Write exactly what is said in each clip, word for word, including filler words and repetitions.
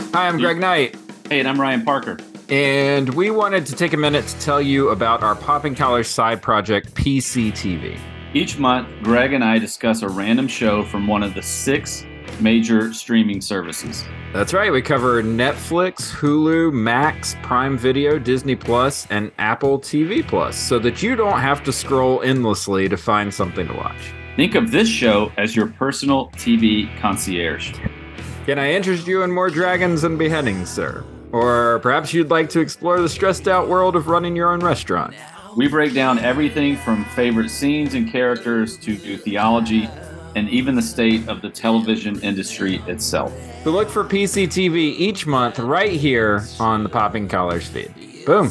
Hi, I'm Greg Knight. Hey, and I'm Ryan Parker. And we wanted to take a minute to tell you about our Popping Collars side project, P C T V. Each month, Greg and I discuss a random show from one of the six major streaming services. That's right. We cover Netflix, Hulu, Max, Prime Video, Disney Plus, and Apple T V Plus, so that you don't have to scroll endlessly to find something to watch. Think of this show as your personal T V concierge. Can I interest you in more dragons and beheadings, sir? Or perhaps you'd like to explore the stressed-out world of running your own restaurant? We break down everything from favorite scenes and characters to new theology and even the state of the television industry itself. So look for P C T V each month right here on the Popping Collars feed. Boom.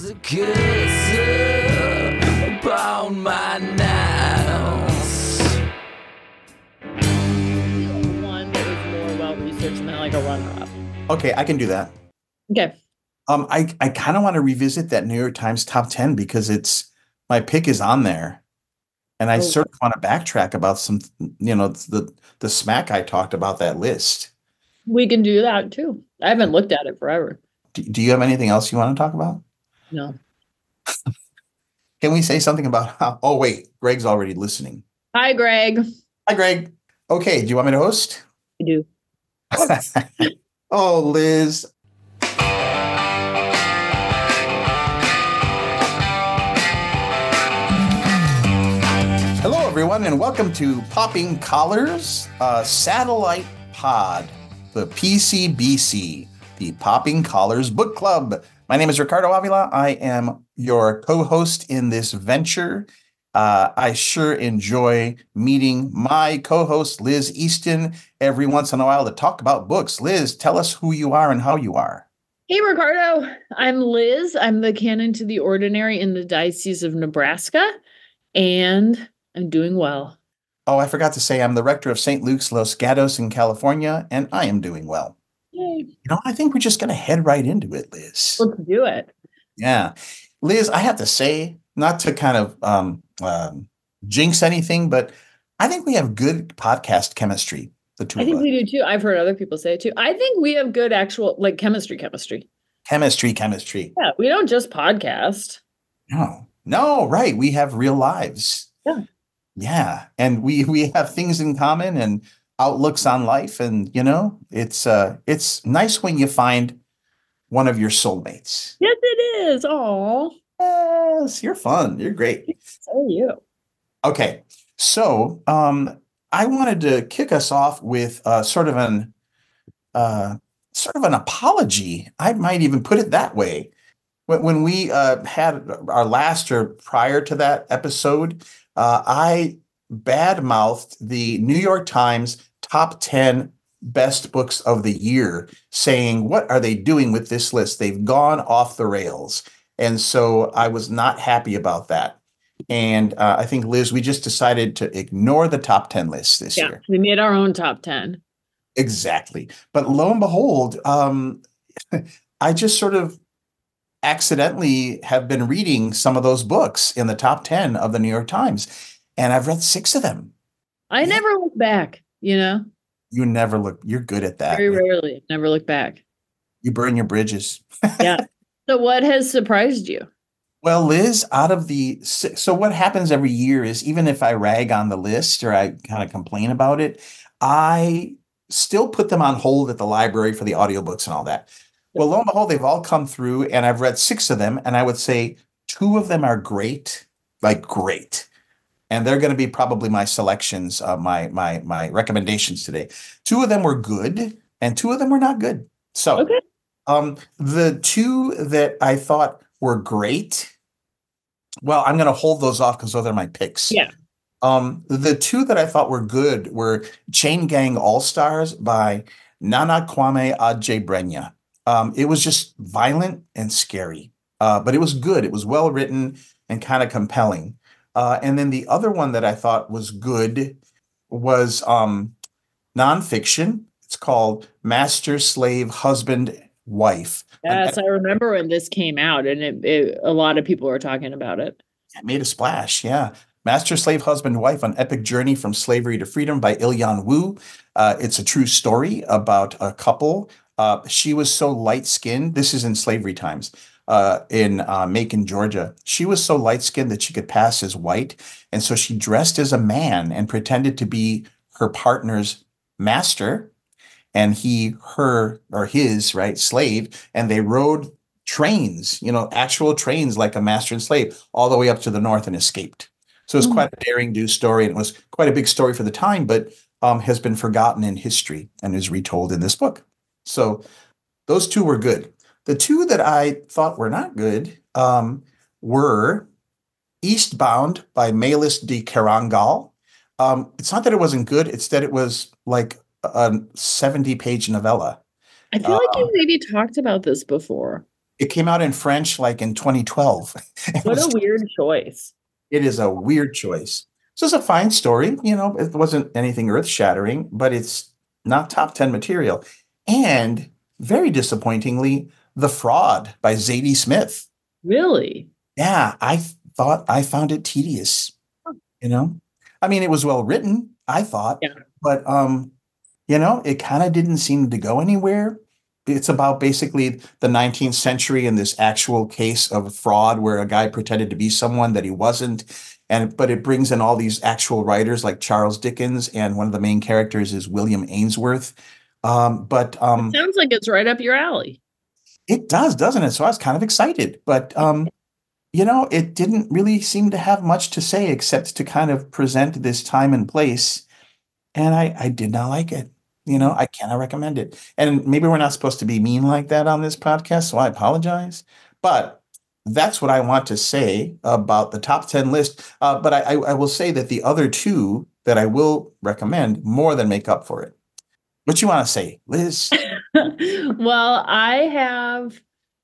One that is more well-researched than like a runner-up. Okay, I can do that. Okay. Um, I, I kind of want to revisit that New York Times top ten because it's my pick is on there. And I Oh. sort of want to backtrack about some, you know, the the smack I talked about that list. We can do that too. I haven't looked at it forever. Do, do you have anything else you want to talk about? No. Can we say something about how, oh, wait, Greg's already listening. Hi, Greg. Hi, Greg. Okay, do you want me to host? I do. Oh, Liz. Hello, everyone, and welcome to Popping Collars, uh, Satellite Pod, the P C B C, the Popping Collars Book Club. My name is Ricardo Avila. I am your co-host in this venture. Uh, I sure enjoy meeting my co-host, Liz Easton, every once in a while to talk about books. Liz, tell us who you are and how you are. Hey, Ricardo. I'm Liz. I'm the canon to the ordinary in the Diocese of Nebraska, and I'm doing well. Oh, I forgot to say I'm the rector of Saint Luke's Los Gatos in California, and I am doing well. Yay. You know, I think we're just going to head right into it, Liz. Let's do it. Yeah. Liz, I have to say, not to kind of um, um, jinx anything, but I think we have good podcast chemistry, the two I of think us. we do too. I've heard other people say it too. I think we have good actual like chemistry chemistry. Chemistry, chemistry. Yeah, we don't just podcast. No, no, right. We have real lives. Yeah. Yeah. And we we have things in common and outlooks on life. And, you know, it's uh it's nice when you find one of your soulmates. Yes, it is. Oh, Yes, you're fun. You're great. so are you. Okay. So um I wanted to kick us off with uh sort of an uh sort of an apology. I might even put it that way. When, when we uh had our last or prior to that episode, uh I badmouthed the New York Times top ten best books of the year, saying, what are they doing with this list? They've gone off the rails. And so I was not happy about that. And uh, I think, Liz, we just decided to ignore the top ten list this Yeah, year. we made our own top ten. Exactly. But lo and behold, um, I just sort of accidentally have been reading some of those books in the top ten of the New York Times. And I've read six of them. I Yeah. never look back, you know, You never look, you're good at that. very rarely, never look back. You burn your bridges. Yeah. So what has surprised you? Well, Liz, out of the six, so what happens every year is even if I rag on the list or I kind of complain about it, I still put them on hold at the library for the audiobooks and all that. Well, lo and behold, they've all come through and I've read six of them. And I would say two of them are great, like great. And they're going to be probably my selections, uh, my my my recommendations today. Two of them were good and two of them were not good. So Okay. um, the two that I thought were great, well, I'm going to hold those off because those are my picks. Yeah. Um, the two that I thought were good were Chain Gang All-Stars by Nana Kwame Adjei-Brenyah. Um, it was just violent and scary, uh, but it was good. It was well written and kind of compelling. Uh, and then the other one that I thought was good was um, nonfiction. It's called Master, Slave, Husband, Wife. Yes, I remember when this came out, and it, it, a lot of people were talking about it. It made a splash, yeah. Master, Slave, Husband, Wife, An Epic Journey from Slavery to Freedom by Il-Yan Wu. Uh, it's a true story about a couple Uh, she was so light-skinned. This is in slavery times, uh, in uh, Macon, Georgia. She was so light-skinned that she could pass as white, and so she dressed as a man and pretended to be her partner's master, and he, her, or his, right, slave, and they rode trains, you know, actual trains like a master and slave, all the way up to the north and escaped. So it's Mm. quite a daring do story, and it was quite a big story for the time, but um, has been forgotten in history and is retold in this book. So those two were good. The two that I thought were not good um, were Eastbound by Melis de Kerangal. Um, it's not that it wasn't good, it's that it was like a seventy-page novella. I feel like you Um, maybe talked about this before. It came out in French like in twenty twelve. It What a was- weird choice. It is a weird choice. So it's a fine story. You know, it wasn't anything earth shattering, but it's not top ten material. And very disappointingly, The Fraud by Zadie Smith. Really? Yeah, I thought I found it tedious. You know, I mean, it was well written, I thought, Yeah. but, um, you know, it kind of didn't seem to go anywhere. It's about basically the nineteenth century and this actual case of fraud where a guy pretended to be someone that he wasn't. And but it brings in all these actual writers like Charles Dickens, and one of the main characters is William Ainsworth. Um, but um, Sounds like it's right up your alley. it does, doesn't it? So I was kind of excited, but um, you know, it didn't really seem to have much to say except to kind of present this time and place, and I, I did not like it. You know, I cannot recommend it. And maybe we're not supposed to be mean like that on this podcast, so I apologize. But that's what I want to say about the top ten list. Uh, but I, I, I will say that the other two that I will recommend more than make up for it. What you want to say, Liz? Well, I have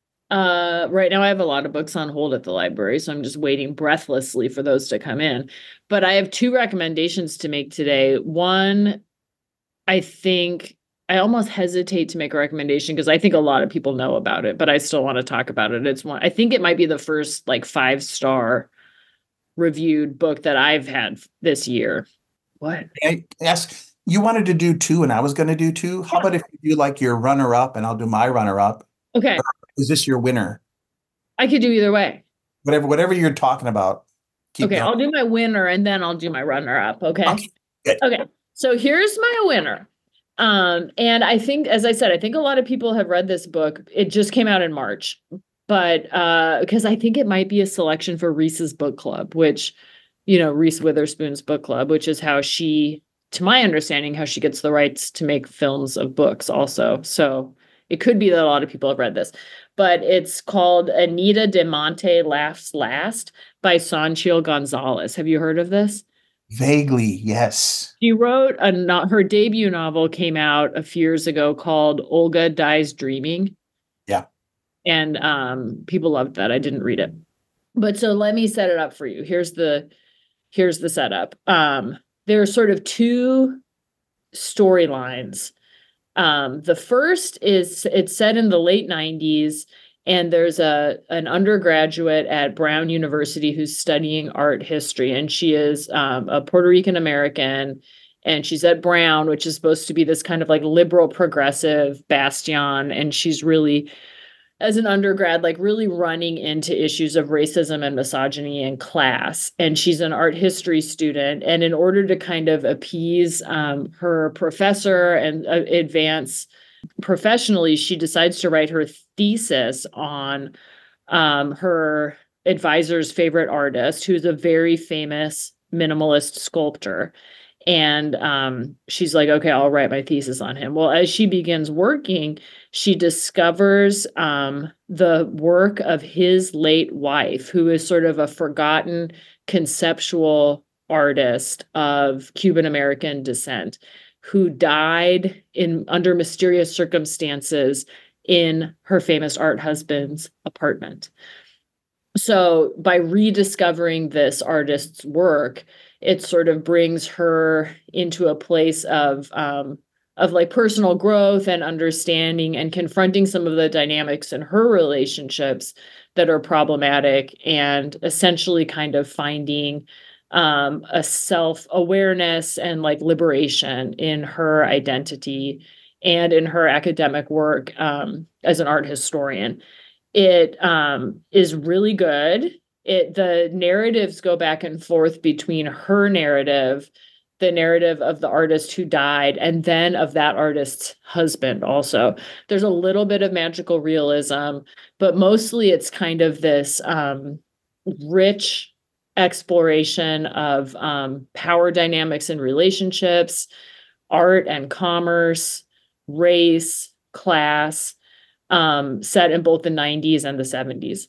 uh right now I have a lot of books on hold at the library, so I'm just waiting breathlessly for those to come in. But I have two recommendations to make today. One, I think I almost hesitate to make a recommendation because I think a lot of people know about it, but I still want to talk about it. It's one, I think it might be the first like five star reviewed book that I've had this year. What? I ask, you wanted to do two and I was going to do two. How about if you do like your runner up and I'll do my runner up? Okay. Is this your winner? I could do either way. Whatever, whatever you're talking about. Keep Okay, going. I'll do my winner and then I'll do my runner up. Okay. Okay, good. Okay. So here's my winner. Um, and I think, as I said, I think a lot of people have read this book. It just came out in March, but uh, because I think it might be a selection for Reese's book club, which, you know, Reese Witherspoon's book club, which is how she, to my understanding, how she gets the rights to make films of books also. So it could be that a lot of people have read this, but it's called Anita de Monte Laughs Last by Sanchil Gonzalez. Have you heard of this? Vaguely, yes. She wrote a no- her debut novel came out a few years ago called Olga Dies Dreaming. Yeah. And um, people loved that. I didn't read it. But so let me set it up for you. Here's the here's the setup. Um, there are sort of two storylines. Um, the first is it's set in the late nineties, and there's a an undergraduate at Brown University who's studying art history, and she is um, a Puerto Rican American, and she's at Brown, which is supposed to be this kind of like liberal progressive bastion, and she's really, as an undergrad, like really running into issues of racism and misogyny and class. And she's an art history student. And in order to kind of appease um, her professor and uh, advance professionally, she decides to write her thesis on um, her advisor's favorite artist, who's a very famous minimalist sculptor. And um, she's like, okay, I'll write my thesis on him. Well, as she begins working, she discovers um, the work of his late wife, who is sort of a forgotten conceptual artist of Cuban American descent, who died in under mysterious circumstances in her famous art husband's apartment. So by rediscovering this artist's work, it sort of brings her into a place of um, of like personal growth and understanding and confronting some of the dynamics in her relationships that are problematic, and essentially kind of finding um, a self-awareness and like liberation in her identity and in her academic work um, as an art historian. It um, is really good. It the narratives go back and forth between her narrative, the narrative of the artist who died, and then of that artist's husband also. There's a little bit of magical realism, but mostly it's kind of this um, rich exploration of um, power dynamics and relationships, art and commerce, race, class, um, set in both the nineties and the seventies.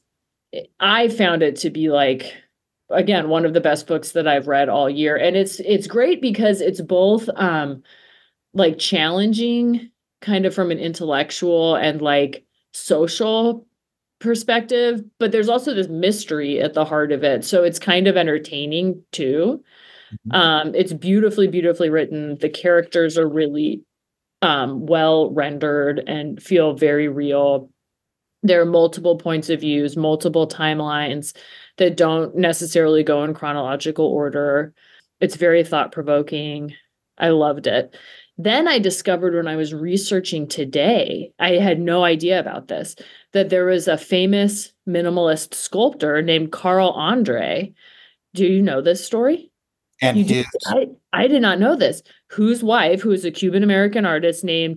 I found it to be like, again, one of the best books that I've read all year. And it's it's great because it's both um, like challenging kind of from an intellectual and like social perspective, but there's also this mystery at the heart of it. So it's kind of entertaining too. Mm-hmm. Um, it's beautifully, beautifully written. The characters are really um, well rendered and feel very real. There are multiple points of views, multiple timelines that don't necessarily go in chronological order. It's very thought-provoking. I loved it. Then I discovered when I was researching today, I had no idea about this, that there was a famous minimalist sculptor named Carl Andre. Do you know this story? And you his... I, I did not know this. Whose wife, who is a Cuban-American artist named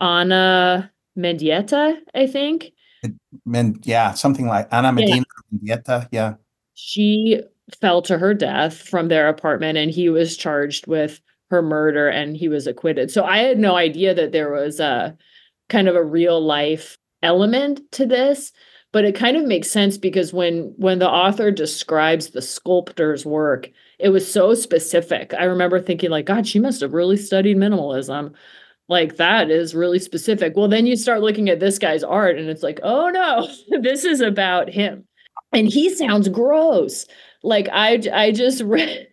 Ana Mendieta, I think. Men, yeah, something like Ana Medina yeah. Mendieta, yeah. She fell to her death from their apartment, and he was charged with her murder, and he was acquitted. So I had no idea that there was a kind of a real life element to this, but it kind of makes sense because when when the author describes the sculptor's work, it was so specific. I remember thinking like, God, she must have really studied minimalism. Like, that is really specific. Well, then you start looking at this guy's art and it's like, oh no, this is about him. And he sounds gross. Like I, I just read,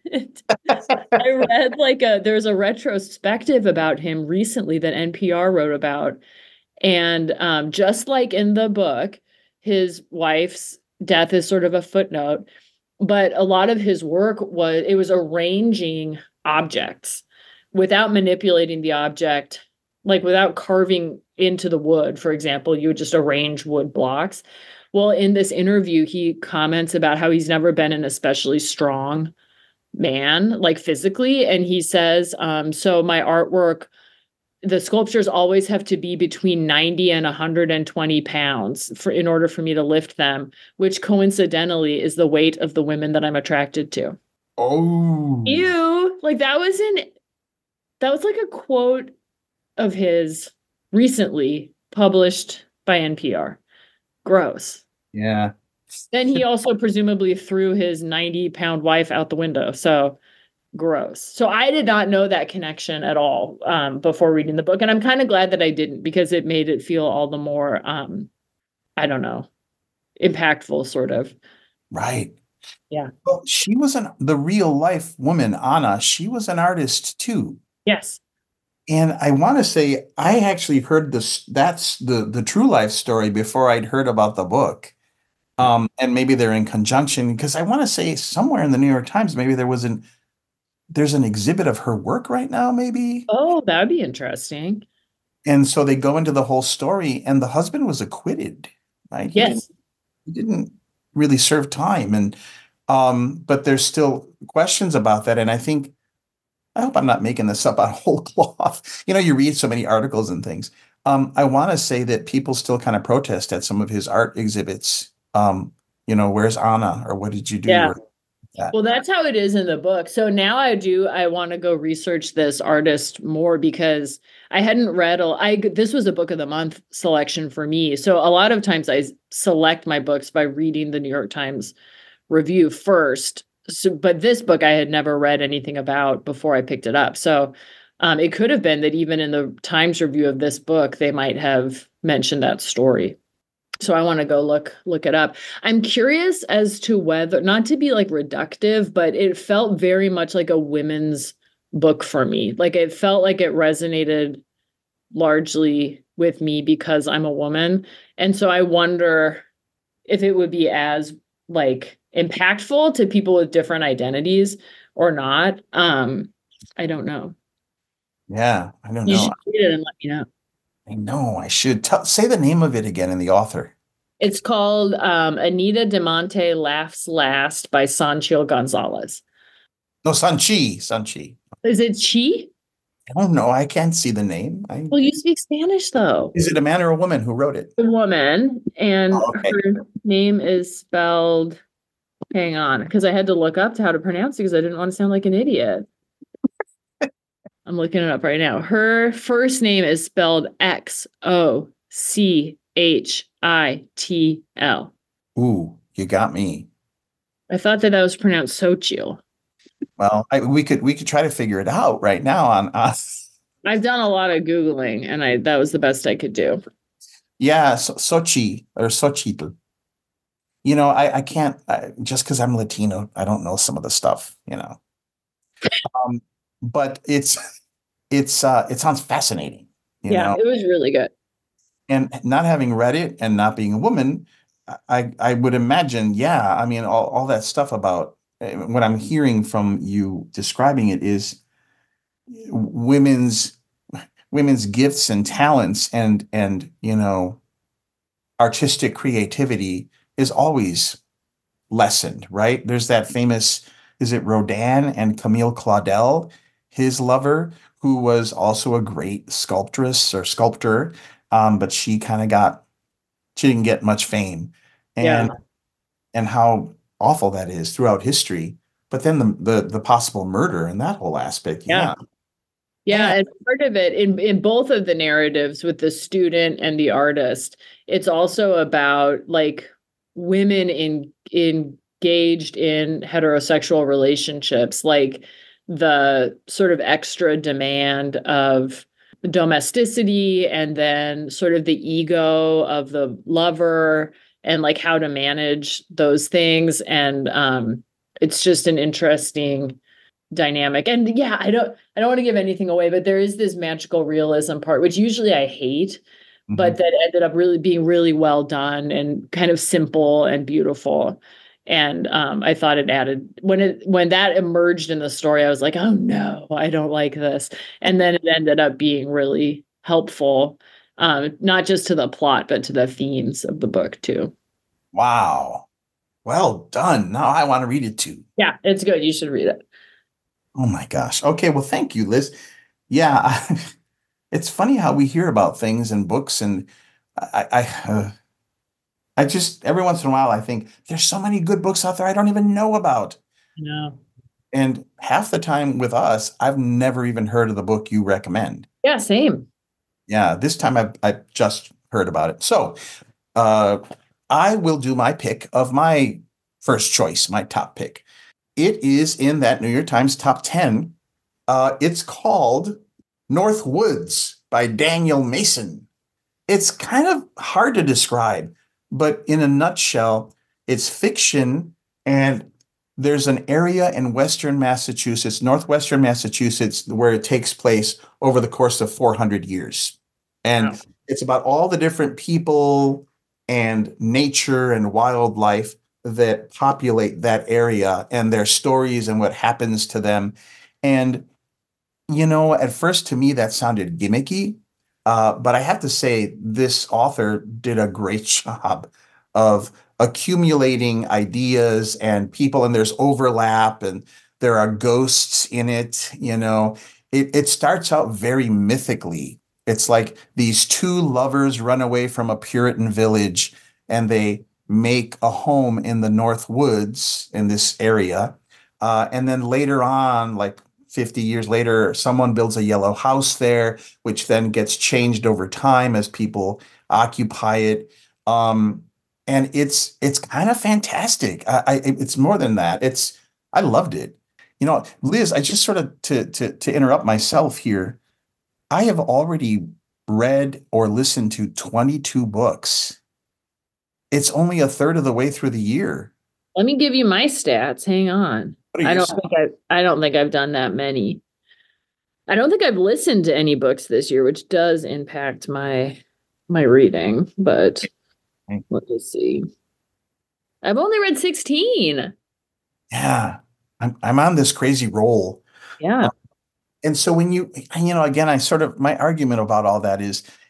I read like a, there's a retrospective about him recently that N P R wrote about. And um, just like in the book, his wife's death is sort of a footnote, but a lot of his work was, it was arranging objects without manipulating the object, like without carving into the wood, for example, you would just arrange wood blocks. Well, in this interview, he comments about how he's never been an especially strong man, like physically. And he says, um, so my artwork, the sculptures always have to be between ninety and one hundred twenty pounds for in order for me to lift them, which coincidentally is the weight of the women that I'm attracted to. Oh, Ew. Like that was in, that was like a quote of his recently published by N P R. Gross. Yeah. Then he also presumably threw his ninety pound wife out the window. So gross. So I did not know that connection at all um, before reading the book. And I'm kind of glad that I didn't, because it made it feel all the more, um, I don't know, impactful sort of. Right. Yeah. Well, she was an, the real life woman, Anna. She was an artist too. Yes. And I want to say, I actually heard this, that's the, the true life story before I'd heard about the book. Um, and maybe they're in conjunction, because I want to say somewhere in the New York Times, maybe there was an, there's an exhibit of her work right now, maybe. Oh, that'd be interesting. And so they go into the whole story, and the husband was acquitted, right? He Yes. didn't, he didn't really serve time. And, um, but there's still questions about that. And I think, I hope I'm not making this up on whole cloth. You know, you read so many articles and things. Um, I want to say that people still kind of protest at some of his art exhibits. Um, you know, where's Anna, or what did you do? Yeah. Or that. Well, that's how it is in the book. So now I do, I want to go research this artist more, because I hadn't read, a, I, this was a book of the month selection for me. So a lot of times I select my books by reading the New York Times review first. So, but this book I had never read anything about before I picked it up. So um, it could have been that even in the Times review of this book, they might have mentioned that story. So I want to go look look it up. I'm curious as to whether, not to be like reductive, but it felt very much like a women's book for me. Like it felt like it resonated largely with me because I'm a woman. And so I wonder if it would be as like impactful to people with different identities or not. Um, I don't know. Yeah, I don't You know. should read it and let me know. I know I should tell, say the name of it again and the author. It's called um, Anita Demonte Laughs Last by Sanchil Gonzalez. No, Sanchi, Sanchi. Is it Chi? I don't know. I can't see the name. I, Well, you speak Spanish, though. is it a man or a woman who wrote it? A woman, and Oh, okay. her name is spelled, hang on, because I had to look up how to pronounce it because I didn't want to sound like an idiot. I'm looking it up right now. Her first name is spelled X O C H I T L. Ooh, you got me. I thought that that was pronounced Xochitl. Well, I, we could we could try to figure it out right now on us. I've done a lot of Googling, and I that was the best I could do. Yeah, so, Sochi or Xochitl. You know, I, I can't, I, just because I'm Latino, I don't know some of the stuff, you know. Um, but it's, it's, uh, it sounds fascinating, you Yeah, know. it was really good. And not having read it and not being a woman, I, I would imagine, yeah, I mean, all, all that stuff about what I'm hearing from you describing it is women's women's gifts and talents and and you know artistic creativity is always lessened, right? There's that famous, is it Rodin and Camille Claudel, his lover, who was also a great sculptress or sculptor, um, but she kind of got, she didn't get much fame, and Yeah. and how awful that is throughout history. But then the the the possible murder and that whole aspect, Yeah. yeah. Yeah, and part of it in in both of the narratives with the student and the artist, it's also about like women in engaged in heterosexual relationships, like the sort of extra demand of domesticity and then sort of the ego of the lover and like how to manage those things. And um, it's just an interesting dynamic. And yeah, I don't I don't want to give anything away, but there is this magical realism part, which usually I hate, but that ended up really being really well done and kind of simple and beautiful. And um, I thought it added when it when that emerged in the story, I was like, oh no, I don't like this. And then it ended up being really helpful, um, not just to the plot, but to the themes of the book too. Wow. Well done. Now I want to read it too. Yeah, it's good. You should read it. Oh my gosh. Okay. Well, thank you, Liz. Yeah. I, it's funny how we hear about things in books, and I, I, uh, I just, every once in a while, I think there's so many good books out there I don't even know about. No. And half the time with us, I've never even heard of the book you recommend. Yeah, same. Yeah. This time I've, I've just heard about it. So, uh, I will do my pick of my first choice, my top pick. It is in that New York Times top ten. Uh, it's called North Woods by Daniel Mason. It's kind of hard to describe, but in a nutshell, it's fiction, and there's an area in Western Massachusetts, Northwestern Massachusetts, where it takes place over the course of four hundred years. And wow. It's about all the different people and nature and wildlife that populate that area and their stories and what happens to them. And, you know, at first to me, that sounded gimmicky, uh, but I have to say this author did a great job of accumulating ideas and people, and there's overlap and there are ghosts in it. You know, it, it starts out very mythically. It's like these two lovers run away from a Puritan village and they make a home in the North Woods in this area. Uh, and then later on, like fifty years later, someone builds a yellow house there, which then gets changed over time as people occupy it. Um, and it's it's kind of fantastic. I, I, it's more than that. It's I loved it. You know, Liz, I just sort of to to to interrupt myself here. I have already read or listened to twenty-two books. It's only a third of the way through the year. Let me give you my stats. Hang on. I don't stats? think I I don't think I've done that many. I don't think I've listened to any books this year, which does impact my my reading, but okay. Let me see. I've only read sixteen. Yeah. I'm I'm on this crazy roll. Yeah. Um, and so when you you know, again, I sort of my argument about all that is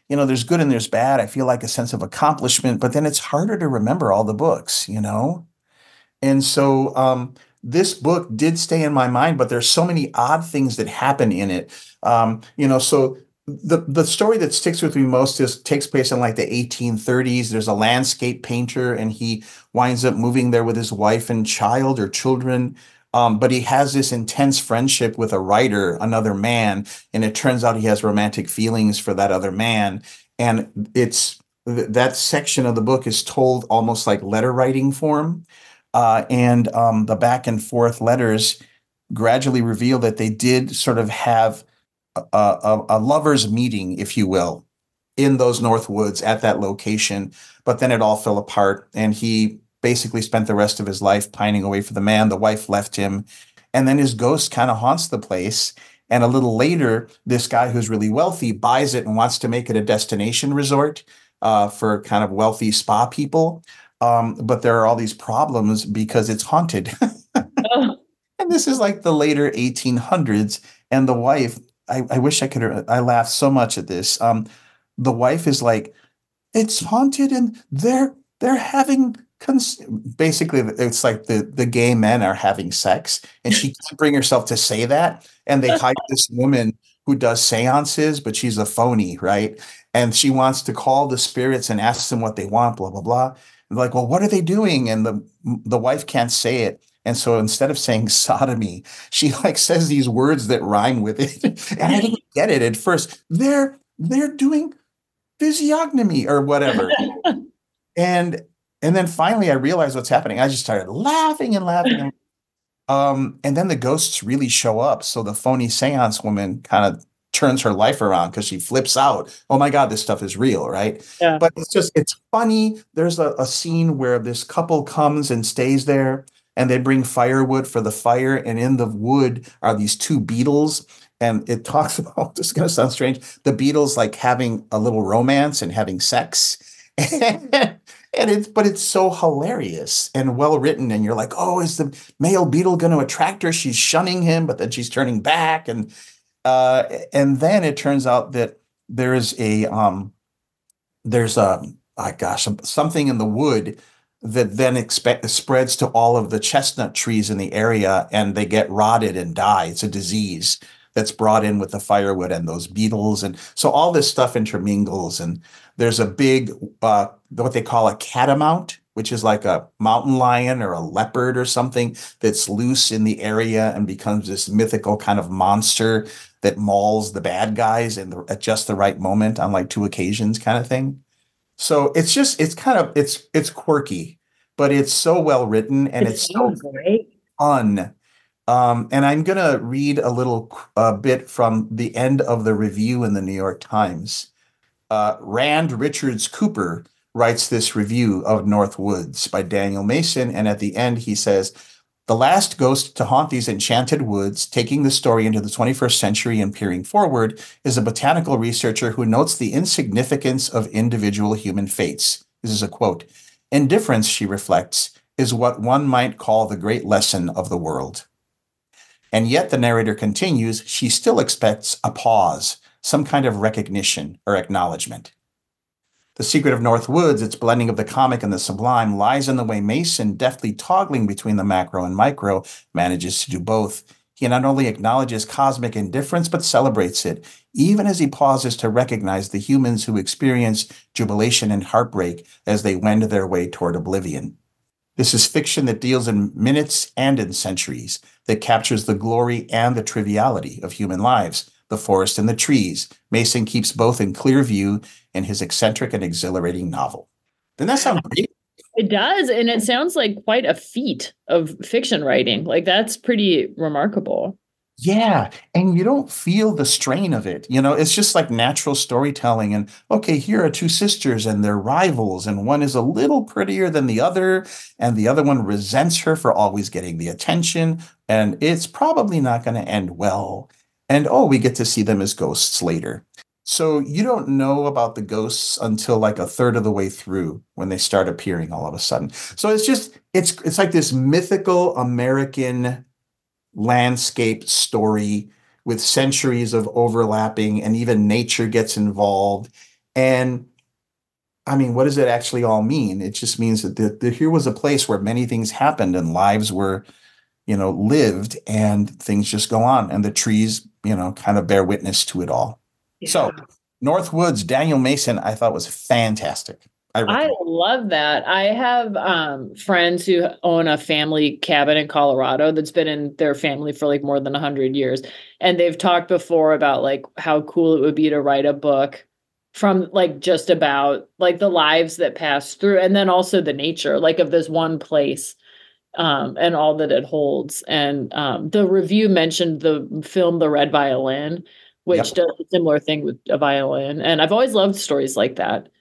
you know, there's good and there's bad. I feel like a sense of accomplishment, but then it's harder to remember all the books, you know? And so um, this book did stay in my mind, but there's so many odd things that happen in it. Um, you know, so the the story that sticks with me most is takes place in like the eighteen thirties. There's a landscape painter, and he winds up moving there with his wife and child or children. Um, but he has this intense friendship with a writer, another man, and it turns out he has romantic feelings for that other man. And it's th- that section of the book is told almost like letter writing form. Uh, and um, the back and forth letters gradually reveal that they did sort of have a, a, a lover's meeting, if you will, in those North Woods at that location. But then it all fell apart, and he basically spent the rest of his life pining away for the man. The wife left him, and then his ghost kind of haunts the place. And a little later, this guy who's really wealthy buys it and wants to make it a destination resort uh, for kind of wealthy spa people. Um, but there are all these problems because it's haunted. Oh. And this is like the later eighteen hundreds. And the wife, I, I wish I could, I laughed so much at this. Um, the wife is like, it's haunted and they're, they're having, cons-. Basically, it's like the, the gay men are having sex. And she can't bring herself to say that. And they hire this woman who does seances, but she's a phony, right? And she wants to call the spirits and ask them what they want, blah, blah, blah. Like, well, what are they doing? And the the wife can't say it. And so instead of saying sodomy, she like says these words that rhyme with it. And I didn't get it at first. They're they're doing physiognomy or whatever. and and then finally I realized what's happening. I just started laughing and laughing. Um, and then the ghosts really show up. So the phony seance woman kind of turns her life around because she flips out. Oh my God, this stuff is real, right? Yeah. But it's just, it's funny. There's a, a scene where this couple comes and stays there, and they bring firewood for the fire. And in the wood are these two beetles. And it talks about, this is going to sound strange, the beetles like having a little romance and having sex. And it's, but it's so hilarious and well written. And you're like, oh, is the male beetle going to attract her? She's shunning him, but then she's turning back. And Uh, and then it turns out that there is a um, there's a oh gosh something in the wood that then expect, spreads to all of the chestnut trees in the area, and they get rotted and die. It's a disease that's brought in with the firewood and those beetles, and so all this stuff intermingles. And there's a big uh, what they call a catamount, which is like a mountain lion or a leopard or something that's loose in the area and becomes this mythical kind of monster that mauls the bad guys in the, at just the right moment on like two occasions kind of thing. So it's just, it's kind of, it's, it's quirky, but it's so well written, and It it's so sounds great. fun. Um, and I'm going to read a little uh, bit from the end of the review in the New York Times. Uh, Rand Richards Cooper writes this review of North Woods by Daniel Mason. And at the end, he says, the last ghost to haunt these enchanted woods, taking the story into the twenty-first century and peering forward, is a botanical researcher who notes the insignificance of individual human fates. This is a quote. Indifference, she reflects, is what one might call the great lesson of the world. And yet, the narrator continues, she still expects a pause, some kind of recognition or acknowledgement. The secret of North Woods, its blending of the comic and the sublime, lies in the way Mason, deftly toggling between the macro and micro, manages to do both. He not only acknowledges cosmic indifference, but celebrates it, even as he pauses to recognize the humans who experience jubilation and heartbreak as they wend their way toward oblivion. This is fiction that deals in minutes and in centuries, that captures the glory and the triviality of human lives, the forest and the trees. Mason keeps both in clear view in his eccentric and exhilarating novel. Doesn't that sound great? It does. And it sounds like quite a feat of fiction writing. Like, that's pretty remarkable. Yeah. And you don't feel the strain of it. You know, it's just like natural storytelling. And okay, here are two sisters and they're rivals. And one is a little prettier than the other. And the other one resents her for always getting the attention. And it's probably not going to end well. And oh, we get to see them as ghosts later. So you don't know about the ghosts until like a third of the way through when they start appearing all of a sudden. So it's just, it's it's like this mythical American landscape story with centuries of overlapping, and even nature gets involved. And I mean, what does it actually all mean? It just means that the, the, here was a place where many things happened and lives were, you know, lived, and things just go on. And the trees, you know, kind of bear witness to it all. Yeah. So Northwoods, Daniel Mason, I thought was fantastic. I, I love that. I have um, friends who own a family cabin in Colorado that's been in their family for like more than a hundred years. And they've talked before about like how cool it would be to write a book from like just about like the lives that pass through, and then also the nature like of this one place um, and all that it holds. And um, the review mentioned the film, The Red Violin, which yep. does a similar thing with a violin. And I've always loved stories like that.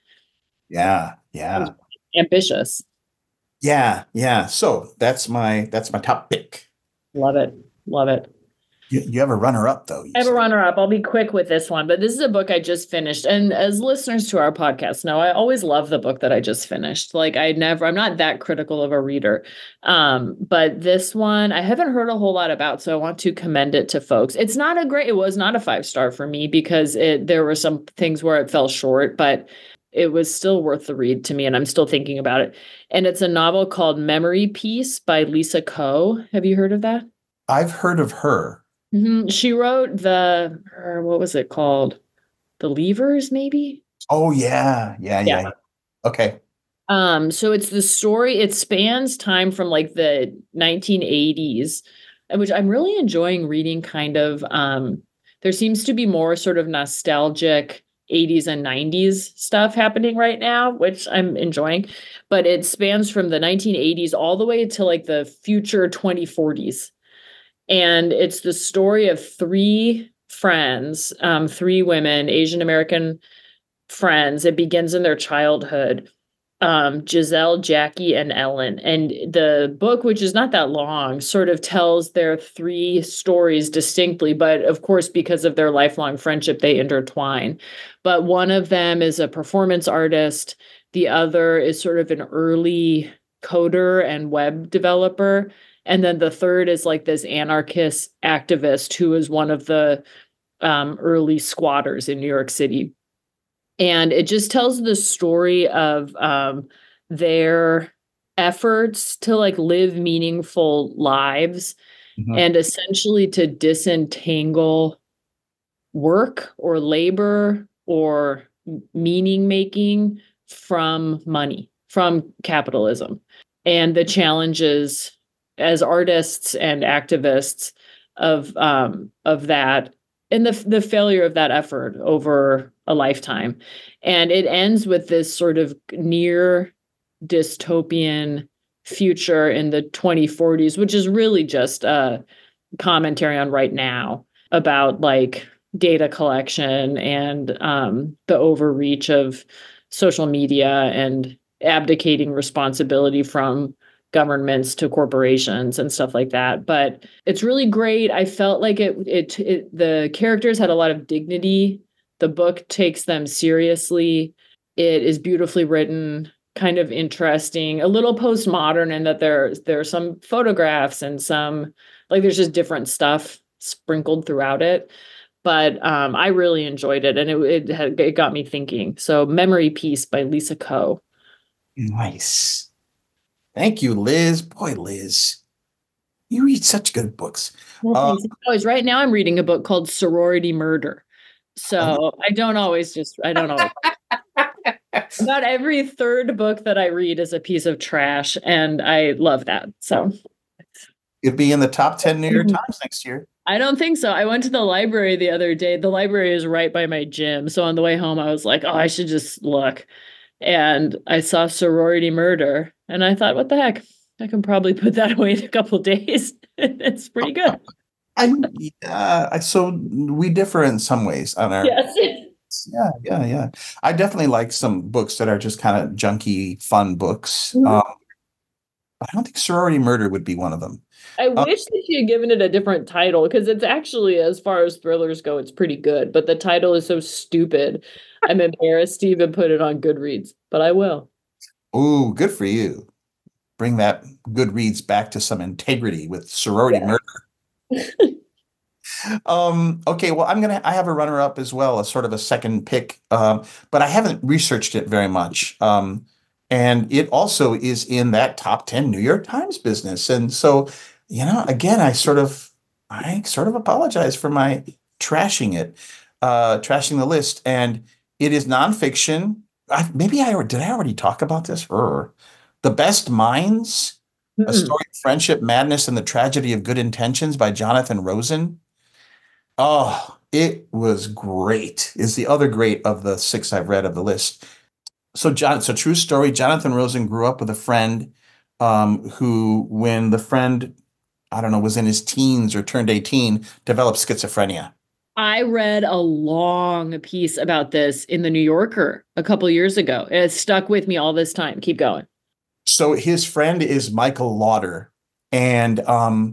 Yeah, yeah. Ambitious. Yeah, yeah. So that's my that's my top pick. Love it. Love it. You, you have a runner-up, though. I have said. a runner-up. I'll be quick with this one, but this is a book I just finished. And as listeners to our podcast know, I always love the book that I just finished. Like I never, I'm not that critical of a reader. Um, but this one I haven't heard a whole lot about, so I want to commend it to folks. It's not a great, it was not a five-star for me because it there were some things where it fell short, but it was still worth the read to me, and I'm still thinking about it. And it's a novel called Memory Peace by Lisa Ko. Have you heard of that? I've heard of her. Mm-hmm. She wrote the, or what was it called? The Leavers, maybe? Oh, yeah. Yeah, yeah. yeah. Okay. Um, so it's the story, it spans time from like the nineteen eighties, which I'm really enjoying reading kind of. Um, there seems to be more sort of nostalgic eighties and nineties stuff happening right now, which I'm enjoying, but it spans from the nineteen eighties all the way to like the future twenty forties. And it's the story of three friends, um, three women, Asian American friends. It begins in their childhood. Um, Giselle, Jackie, and Ellen. And the book, which is not that long, sort of tells their three stories distinctly. But of course, because of their lifelong friendship, they intertwine. But one of them is a performance artist. The other is sort of an early coder and web developer. And then the third is like this anarchist activist who is one of the um, early squatters in New York City. And it just tells the story of um, their efforts to like live meaningful lives mm-hmm. and essentially to disentangle work or labor or meaning making from money, from capitalism, and the challenges as artists and activists of um, of that, and the the failure of that effort over a lifetime. And it ends with this sort of near dystopian future in the twenty forties, which is really just a commentary on right now about like data collection and um, the overreach of social media and abdicating responsibility from governments to corporations and stuff like that. But it's really great. I felt like it, it, it, the characters had a lot of dignity. The book takes them seriously. It is beautifully written, kind of interesting, a little postmodern in that there, there are some photographs and some, like there's just different stuff sprinkled throughout it. But um, I really enjoyed it, and it, it, had, it got me thinking. So Memory Peace by Lisa Ko. Nice. Thank you, Liz. Boy, Liz, you read such good books. Well, uh, always. Right now I'm reading a book called Sorority Murder. So I don't always just, I don't always. About every third book that I read is a piece of trash, and I love that. So it'll be in the top ten New York Times next year. I don't think so. I went to the library the other day. The library is right by my gym. So on the way home, I was like, oh, I should just look. And I saw Sorority Murder, and I thought, what the heck? I can probably put that away in a couple of days. It's pretty good. I, uh, so we differ in some ways on our. Yes. Yeah, yeah, yeah. I definitely like some books that are just kind of junky, fun books. Mm-hmm. Um, I don't think Sorority Murder would be one of them. I um, wish that she had given it a different title, because it's actually, as far as thrillers go, it's pretty good. But the title is so stupid. I'm embarrassed to even put it on Goodreads, but I will. Ooh, good for you. Bring that Goodreads back to some integrity with Sorority yeah. Murder. um, okay, well, I'm gonna. I have a runner-up as well, a sort of a second pick, um, but I haven't researched it very much. Um, and it also is in that top ten New York Times business, and so you know, again, I sort of, I sort of apologize for my trashing it, uh, trashing the list, and it is nonfiction. I, maybe I did. I already talk about this. Or The Best Minds. A Mm-mm. Story of Friendship, Madness, and the Tragedy of Good Intentions by Jonathan Rosen. Oh, it was great. Is the other great of the six I've read of the list. So, John, it's a true story. Jonathan Rosen grew up with a friend um, who, when the friend, I don't know, was in his teens or turned eighteen, developed schizophrenia. I read a long piece about this in the New Yorker a couple years ago. It has stuck with me all this time. Keep going. So his friend is Michael Lauder. And um,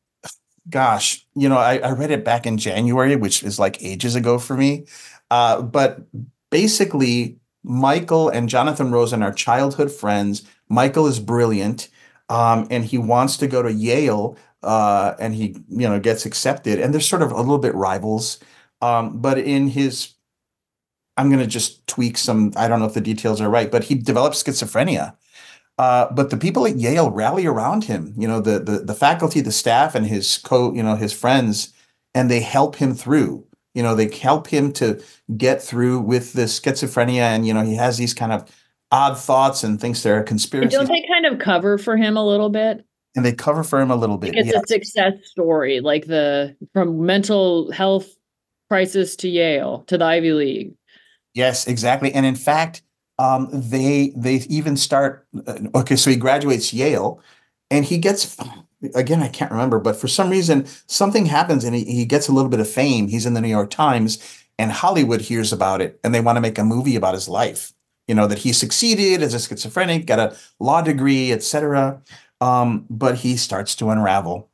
gosh, you know, I, I read it back in January, which is like ages ago for me. Uh, but basically, Michael and Jonathan Rosen are childhood friends. Michael is brilliant, um, and he wants to go to Yale, uh, and he, you know, gets accepted. And they're sort of a little bit rivals. Um, but in his, I'm going to just tweak some, I don't know if the details are right, but he develops schizophrenia. Uh, but the people at Yale rally around him, you know, the, the the faculty, the staff, and his co, you know, his friends, and they help him through. You know, they help him to get through with this schizophrenia, and you know, he has these kind of odd thoughts and thinks they're a And conspiracy, don't they kind of cover for him a little bit? and they cover for him a little bit. Like it's Yeah, a success story, like the from mental health crisis to Yale to the Ivy League. yes, exactly. And in fact, um, they they even start. uh, Okay, so he graduates Yale, and he gets, again, I can't remember, but for some reason, something happens, and he, he gets a little bit of fame. He's in the New York Times, and Hollywood hears about it, and they want to make a movie about his life. You know, that he succeeded as a schizophrenic, got a law degree, et cetera. Um, but he starts to unravel.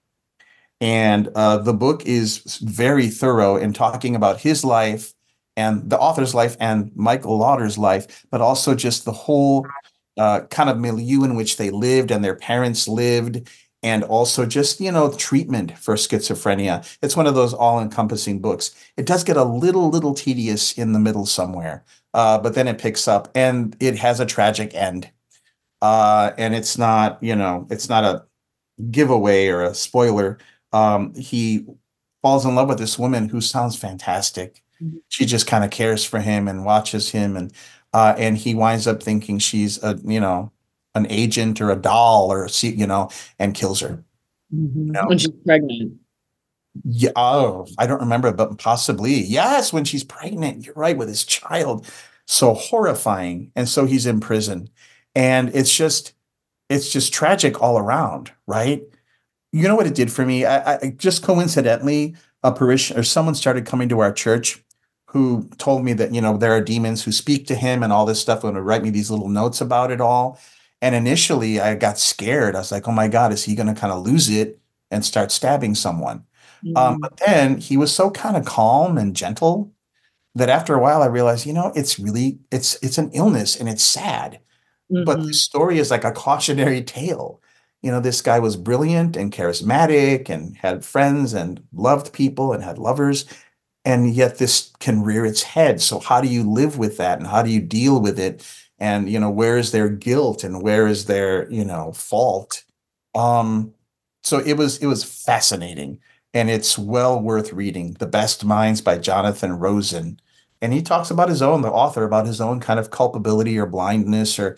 And uh, the book is very thorough in talking about his life and the author's life and Michael Lauder's life, but also just the whole uh, kind of milieu in which they lived and their parents lived, and also just, you know, treatment for schizophrenia. It's one of those all-encompassing books. It does get a little, little tedious in the middle somewhere, uh, but then it picks up, and it has a tragic end. Uh, and it's not, you know, it's not a giveaway or a spoiler. Um, he falls in love with this woman who sounds fantastic. Mhm. She just kind of cares for him and watches him, and uh, and he winds up thinking she's a, you know, an agent or a doll or a, se- you know, and kills her. Mhm. No. When she's pregnant. Yeah, oh, I don't remember, but possibly. Yes, when she's pregnant, you're right, with his child. So horrifying. And so he's in prison. And it's just, it's just tragic all around, right? You know what it did for me? I, I just coincidentally, a parishioner or someone started coming to our church who told me that, you know, there are demons who speak to him and all this stuff, and would write me these little notes about it all. And initially I got scared. I was like, oh my God, is he going to kind of lose it and start stabbing someone? Um, Mhm. but then he was so kind of calm and gentle that after a while I realized, you know, it's really, it's, it's an illness and it's sad. But the Mhm. story is like a cautionary tale. You know, this guy was brilliant and charismatic and had friends and loved people and had lovers. And yet this can rear its head. So how do you live with that? And how do you deal with it? And, you know, where is their guilt and where is their, you know, fault? Um, so it was, it was fascinating, and it's well worth reading. The Best Minds by Jonathan Rosen. And he talks about his own, the author, about his own kind of culpability or blindness or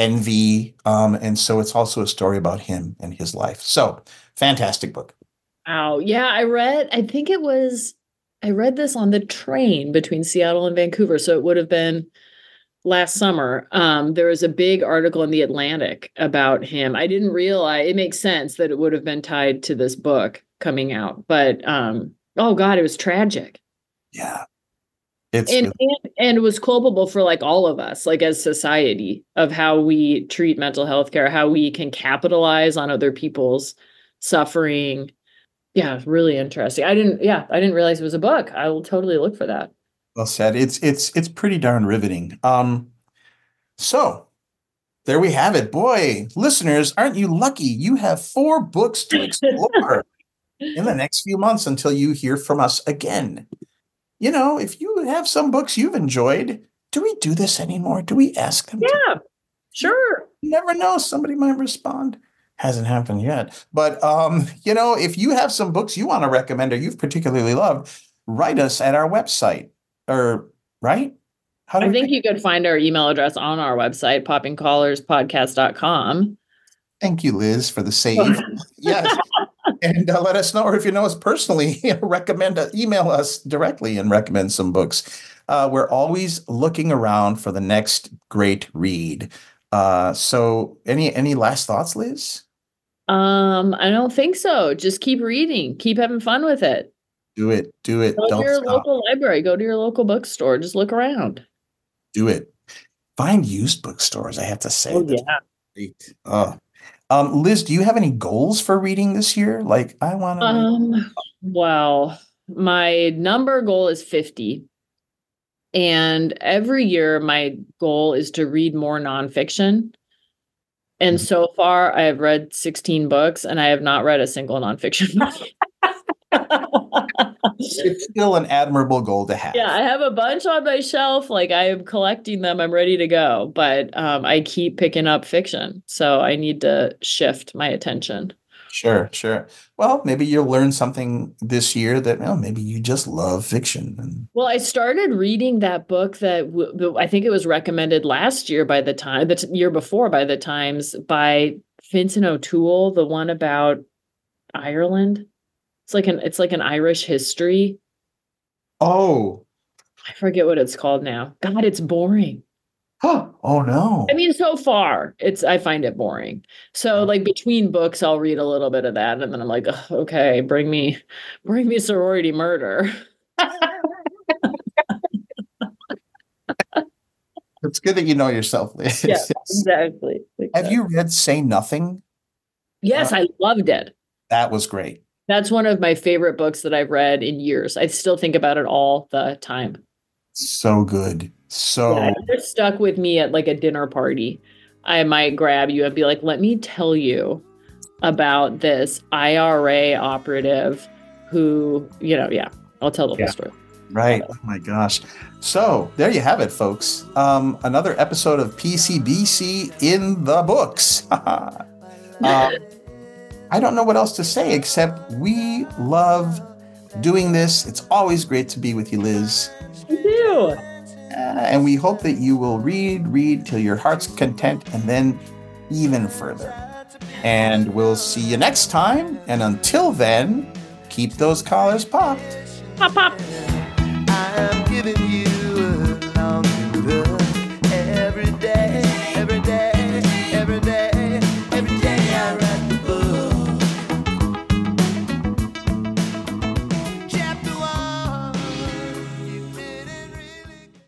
envy. Um, and so it's also a story about him and his life. So fantastic book. Wow. Yeah, I read, I think it was, I read this on the train between Seattle and Vancouver. So it would have been last summer. Um, there was a big article in The Atlantic about him. I didn't realize, it makes sense that it would have been tied to this book coming out. But um, oh God, it was tragic. Yeah. It's And, really- and and was culpable for like all of us, like as society, of how we treat mental health care, how we can capitalize on other people's suffering. Yeah, really interesting. I didn't, yeah, I didn't realize it was a book. I will totally look for that. well said. It's it's it's pretty darn riveting. Um, so there we have it. Boy, listeners, aren't you lucky? You have four books to explore. in the next few months until you hear from us again. You know, if you have some books you've enjoyed, do we do this anymore? Do we ask them? Yeah, to? sure. You never know. Somebody might respond. Hasn't happened yet. But, um, you know, if you have some books you want to recommend or you've particularly loved, write us at our website. Or, right? How do I we think make- you could find our email address on our website, popping collars podcast dot com. Thank you, Liz, for the save. Yes. And uh, let us know, or if you know us personally, recommend, uh, email us directly and recommend some books. Uh, we're always looking around for the next great read. Uh, so any any last thoughts, Liz? Um, I don't think so. Just keep reading. Keep having fun with it. Do it. Do it. Go to Don't your stop. local library. Go to your local bookstore. Just look around. Do it. Find used bookstores, I have to say. Oh, That's yeah. great. Oh. Um, Liz, do you have any goals for reading this year? Like, I want to. Um, well, my number goal is fifty. And every year my goal is to read more nonfiction. And so far I have read sixteen books and I have not read a single nonfiction book. It's still an admirable goal to have. Yeah, I have a bunch on my shelf. Like I am collecting them. I'm ready to go. But um, I keep picking up fiction. So I need to shift my attention. Sure, sure. Well, maybe you'll learn something this year that, well, maybe you just love fiction. And Well, I started reading that book that w- I think it was recommended last year by the time, the t- year before by the Times, by Vincent O'Toole, the one about Ireland. It's like an it's like an Irish history. oh, I forget what it's called now. God, it's boring. oh no. I mean, so far, it's I find it boring. So, like between books, I'll read a little bit of that, and then I'm like, "Ugh, okay, bring me, bring me sorority murder. It's good that you know yourself, Liz. Yeah, exactly. Have you read Say Nothing? Yes, I loved it. That was great. That's one of my favorite books that I've read in years. I still think about it all the time. So good. So Yeah, it's stuck with me at like a dinner party. I might grab you and be like, let me tell you about this I R A operative who, you know, yeah, I'll tell the Yeah. whole story. right. Oh my gosh. So there you have it, folks. Um, another episode of P C B C in the books. um, I don't know what else to say except we love doing this. It's always great to be with you, Liz. You do. Uh, and we hope that you will read, read till your heart's content, and then even further. And we'll see you next time. And until then, keep those collars popped. Pop, pop. I am giving